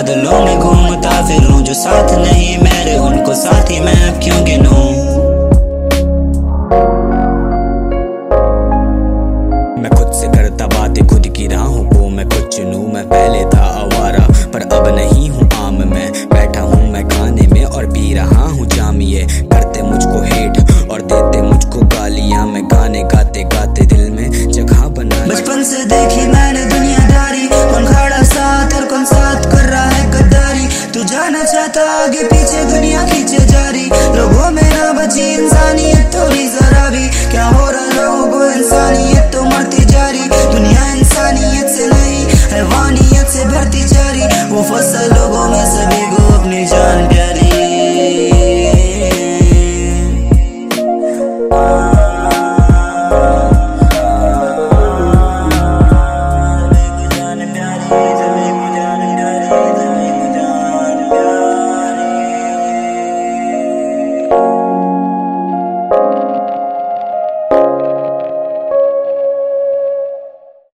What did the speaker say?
बादलों में घूमता फिरूं, जो साथ नहीं मेरे उनको साथी मैं अब क्यों गिनूं। मैं खुद से करता बातें, खुद की राहों को मैं खुद चुनूं। मैं पहले था आवारा पर अब नहीं हूँ आम, मैं बैठा हूँ मैं खाने में और पी रहा हूँ जामिए। करते मुझको हेट और देते मुझको गालियां, मैं गाने गाते गाते दिल में जगह बना। बचपन से देखी मैंने दुनियादारी, कौन खड़ा साथ और कौन साथ कर रहा है गद्दारी। तू जाना चाहता आगे पीछे दुनिया खींचे जारी, लोगों में ना बची इंसानियत थोड़ी जरा भी। क्या हो रहा लोगों को इंसानियत